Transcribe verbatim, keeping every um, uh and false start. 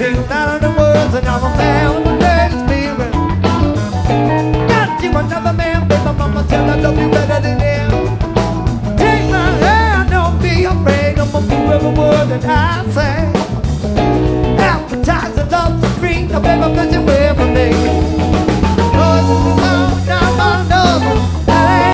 Take them down in the words and I'm a man with a great spirit. Got you another man, but my mama tell I love you better than him. Take my hand, don't be afraid, I'm gonna prove every word that I say. Advertise the love for free, no baby, 'cause you